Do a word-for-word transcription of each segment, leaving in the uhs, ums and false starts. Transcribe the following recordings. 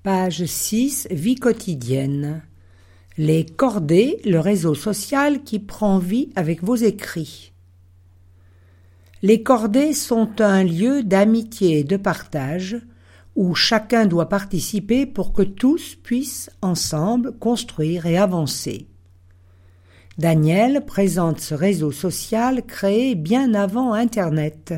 Page six. Vie quotidienne. Les cordées, le réseau social qui prend vie avec vos écrits. Les cordées sont un lieu d'amitié et de partage où chacun doit participer pour que tous puissent ensemble construire et avancer. Daniel présente ce réseau social créé bien avant Internet.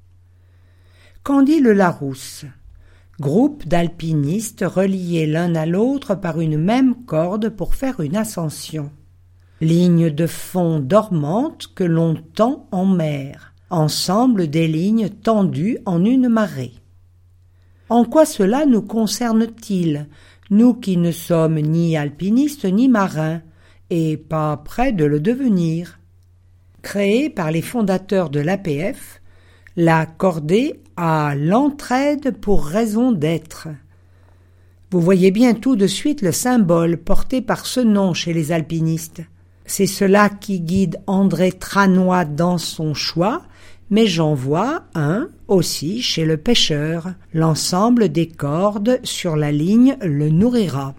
Qu'en dit le Larousse ? Groupe d'alpinistes reliés l'un à l'autre par une même corde pour faire une ascension. Ligne de fond dormante que l'on tend en mer. Ensemble des lignes tendues en une marée. En quoi cela nous concerne-t-il, nous qui ne sommes ni alpinistes ni marins, et pas près de le devenir? Créée par les fondateurs de l'A P F, la cordée a l'entraide pour raison d'être. Vous voyez bien tout de suite le symbole porté par ce nom chez les alpinistes. C'est cela qui guide André Tranois dans son choix, mais j'en vois un aussi chez le pêcheur. L'ensemble des cordes sur la ligne le nourrira.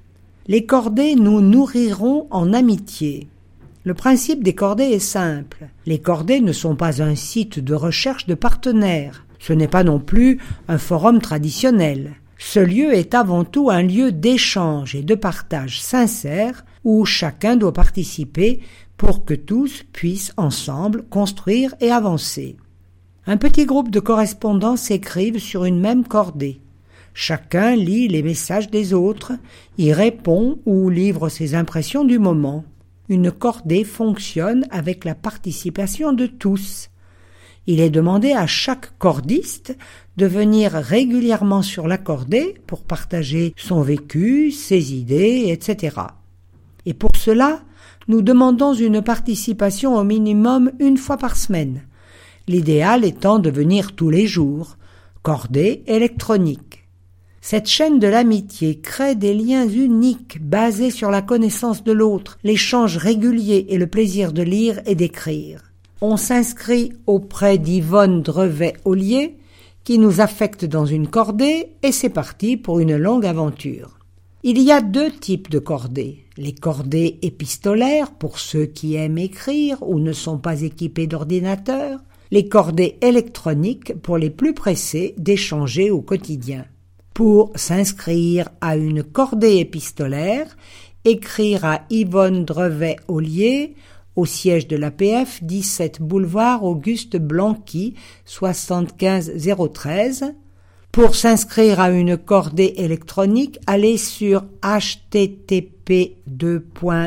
Les cordées nous nourriront en amitié. Le principe des cordées est simple. Les cordées ne sont pas un site de recherche de partenaires. Ce n'est pas non plus un forum traditionnel. Ce lieu est avant tout un lieu d'échange et de partage sincère où chacun doit participer pour que tous puissent ensemble construire et avancer. Un petit groupe de correspondants s'écrivent sur une même cordée. Chacun lit les messages des autres, y répond ou livre ses impressions du moment. Une cordée fonctionne avec la participation de tous. Il est demandé à chaque cordiste de venir régulièrement sur la cordée pour partager son vécu, ses idées, et cetera. Et pour cela, nous demandons une participation au minimum une fois par semaine, l'idéal étant de venir tous les jours, cordée électronique. Cette chaîne de l'amitié crée des liens uniques basés sur la connaissance de l'autre, l'échange régulier et le plaisir de lire et d'écrire. On s'inscrit auprès d'Yvonne Drevet-Ollier, qui nous affecte dans une cordée, et c'est parti pour une longue aventure. Il y a deux types de cordées. Les cordées épistolaires, pour ceux qui aiment écrire ou ne sont pas équipés d'ordinateur, les cordées électroniques pour les plus pressés d'échanger au quotidien. Pour s'inscrire à une cordée épistolaire, écrire à Yvonne Drevet-Ollier, au siège de l'A P F, dix-sept boulevard Auguste Blanqui, soixante-quinze zéro treize. Pour s'inscrire à une cordée électronique, allez sur h t t p deux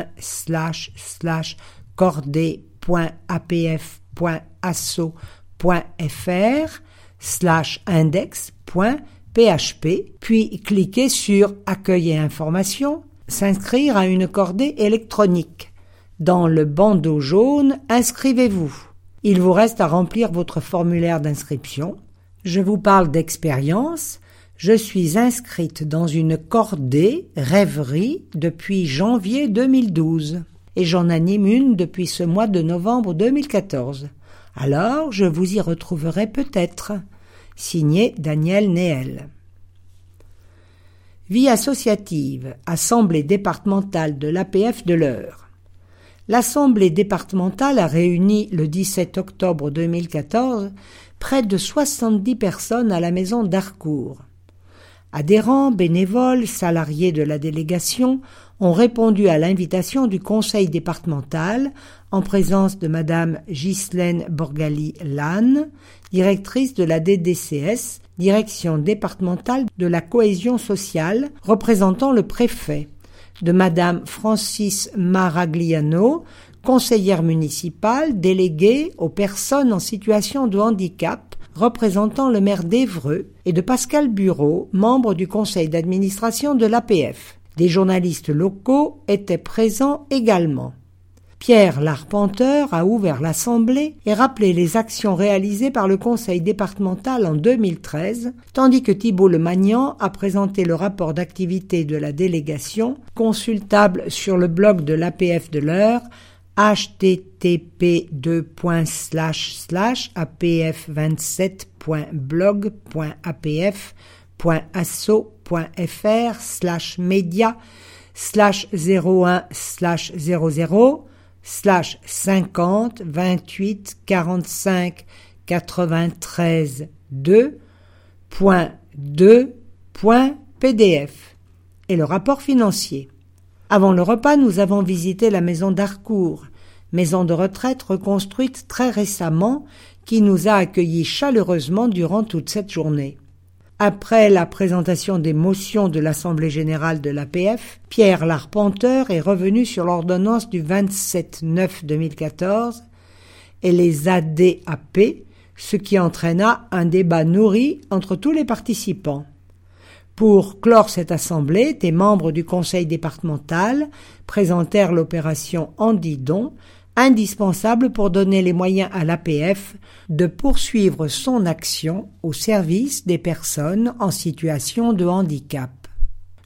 slash slash cordée point a p f point asso point f r slash index point p h p, puis cliquez sur Accueil et informations, s'inscrire à une cordée électronique. Dans le bandeau jaune, inscrivez-vous. Il vous reste à remplir votre formulaire d'inscription. Je vous parle d'expérience. Je suis inscrite dans une cordée rêverie depuis janvier deux mille douze et j'en anime une depuis ce mois de novembre deux mille quatorze. Alors, je vous y retrouverai peut-être. Signé Daniel Néel. Vie associative, Assemblée départementale de l'A P F de l'Eure. L'Assemblée départementale a réuni le dix-sept octobre deux mille quatorze près de soixante-dix personnes à la maison d'Harcourt. Adhérents, bénévoles, salariés de la délégation ont répondu à l'invitation du conseil départemental en présence de Madame Ghislaine Borgali-Lannes, directrice de la D D C S, direction départementale de la cohésion sociale, représentant le préfet, de Madame Francis Maragliano, conseillère municipale déléguée aux personnes en situation de handicap, représentant le maire d'Évreux, et de Pascal Bureau, membre du conseil d'administration de l'A P F. Des journalistes locaux étaient présents également. Pierre Larpenteur a ouvert l'Assemblée et rappelé les actions réalisées par le conseil départemental en deux mille treize, tandis que Thibault Lemagnan a présenté le rapport d'activité de la délégation, consultable sur le blog de l'A P F de l'Eure, h t t p deux slash slash a p f vingt-sept point blog point a p f point asso point fr slash média slash zéro un slash zéro zéro slash cinquante vingt-huit quarante-cinq quatre-vingt-treize deux point deux point p d f et le rapport financier. Avant le repas, nous avons visité la maison d'Harcourt, maison de retraite reconstruite très récemment qui nous a accueillis chaleureusement durant toute cette journée. Après la présentation des motions de l'Assemblée générale de l'A P F, Pierre Larpenteur est revenu sur l'ordonnance du vingt-sept neuf deux mille quatorze et les A D A P, ce qui entraîna un débat nourri entre tous les participants. Pour clore cette assemblée, des membres du conseil départemental présentèrent l'opération Andidon, indispensable pour donner les moyens à l'A P F de poursuivre son action au service des personnes en situation de handicap.